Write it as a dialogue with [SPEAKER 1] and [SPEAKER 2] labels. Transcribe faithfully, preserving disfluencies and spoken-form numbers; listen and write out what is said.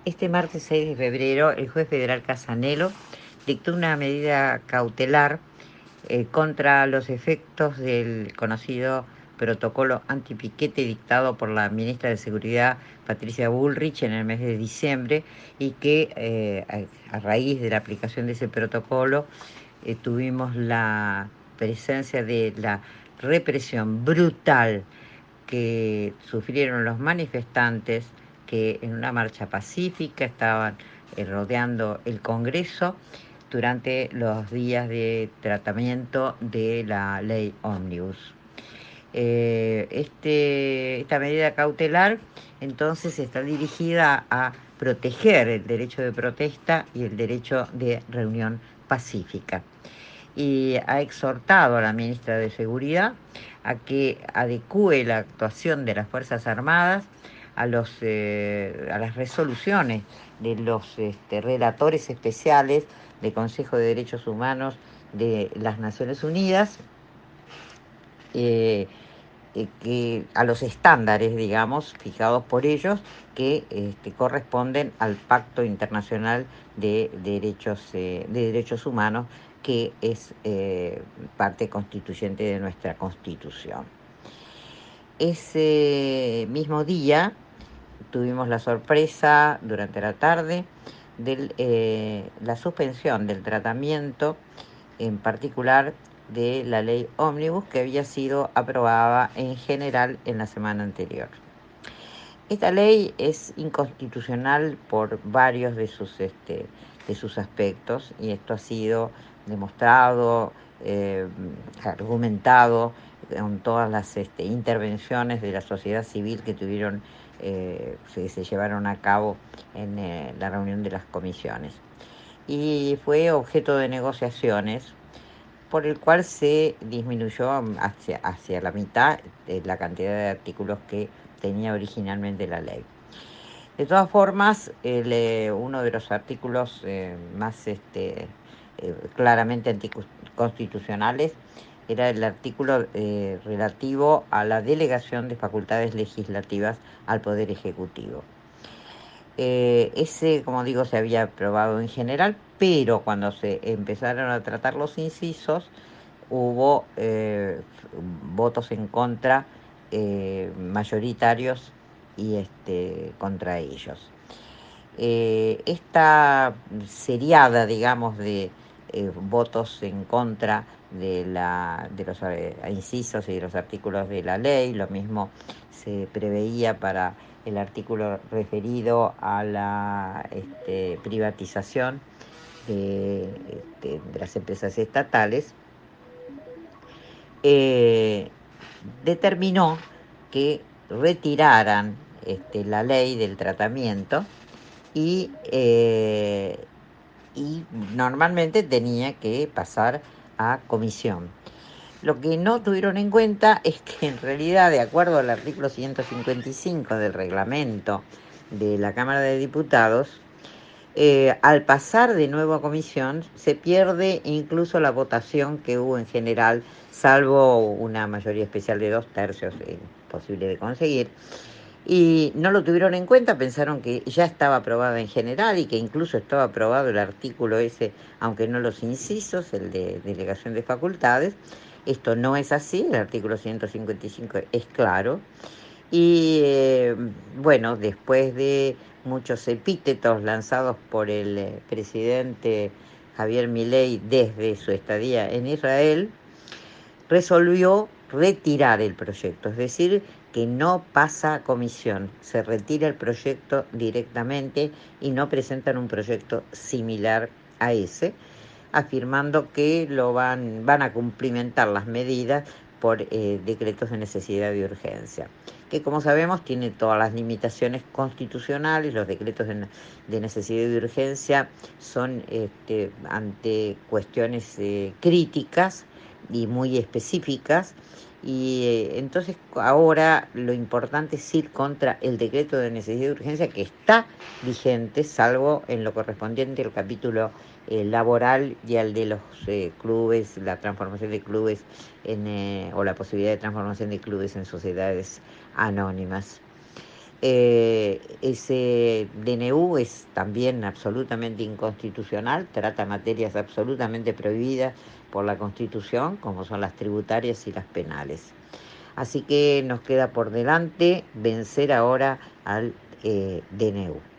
[SPEAKER 1] Este martes seis de febrero, el juez federal Casanelo dictó una medida cautelar eh, contra los efectos del conocido protocolo antipiquete dictado por la ministra de Seguridad, Patricia Bullrich, en el mes de diciembre, y que eh, a, a raíz de la aplicación de ese protocolo eh, tuvimos la presencia de la represión brutal que sufrieron los manifestantes que en una marcha pacífica estaban eh, rodeando el Congreso durante los días de tratamiento de la ley Ómnibus. Eh, este, esta medida cautelar entonces está dirigida a proteger el derecho de protesta y el derecho de reunión pacífica. Y ha exhortado a la ministra de Seguridad a que adecúe la actuación de las Fuerzas Armadas a, los, eh, a las resoluciones de los este, relatores especiales del Consejo de Derechos Humanos de las Naciones Unidas, eh, eh, que a los estándares, digamos, fijados por ellos, que este, corresponden al Pacto Internacional de Derechos, eh, de Derechos Humanos, que es eh, parte constituyente de nuestra Constitución. Ese mismo día tuvimos la sorpresa durante la tarde de eh, la suspensión del tratamiento, en particular de la ley Ómnibus, que había sido aprobada en general en la semana anterior. Esta ley es inconstitucional por varios de sus, este, de sus aspectos, y esto ha sido demostrado, eh, argumentado con todas las este, intervenciones de la sociedad civil que tuvieron, eh, se, se llevaron a cabo en eh, la reunión de las comisiones. Y fue objeto de negociaciones por el cual se disminuyó hacia, hacia la mitad de la cantidad de artículos que tenía originalmente la ley. De todas formas, el, eh, uno de los artículos eh, más este, eh, claramente anticonstitucionales era el artículo eh, relativo a la delegación de facultades legislativas al Poder Ejecutivo. Eh, ese, como digo, se había aprobado en general, pero cuando se empezaron a tratar los incisos, hubo eh, votos en contra eh, mayoritarios y este, contra ellos. Eh, esta seriada, digamos, de eh, votos en contra de, la, de los eh, incisos y de los artículos de la ley, lo mismo se preveía para el artículo referido a la este, privatización de, este, de las empresas estatales, eh, determinó que retiraran este, la ley del tratamiento y, eh, y normalmente tenía que pasar a comisión. Lo que no tuvieron en cuenta es que en realidad, de acuerdo al artículo ciento cincuenta y cinco del reglamento de la Cámara de Diputados, eh, al pasar de nuevo a comisión se pierde incluso la votación que hubo en general, salvo una mayoría especial de dos tercios, eh, posible de conseguir. Y no lo tuvieron en cuenta, pensaron que ya estaba aprobada en general y que incluso estaba aprobado el artículo ese, aunque no los incisos, el de delegación de facultades. Esto no es así, el artículo ciento cincuenta y cinco es claro. Y eh, bueno, después de muchos epítetos lanzados por el eh, presidente Javier Milei desde su estadía en Israel, resolvió retirar el proyecto, es decir, que no pasa a comisión, se retira el proyecto directamente y no presentan un proyecto similar a ese, afirmando que lo van, van a cumplimentar las medidas por eh, decretos de necesidad y urgencia, que como sabemos tiene todas las limitaciones constitucionales. Los decretos de, de necesidad y urgencia son este, ante cuestiones eh, críticas y muy específicas, y eh, entonces ahora lo importante es ir contra el decreto de necesidad y urgencia que está vigente, salvo en lo correspondiente al capítulo eh, laboral y al de los eh, clubes, la transformación de clubes en, eh, o la posibilidad de transformación de clubes en sociedades anónimas. Eh, ese D N U es también absolutamente inconstitucional, trata materias absolutamente prohibidas por la Constitución, como son las tributarias y las penales. Así que nos queda por delante vencer ahora al eh, D N U.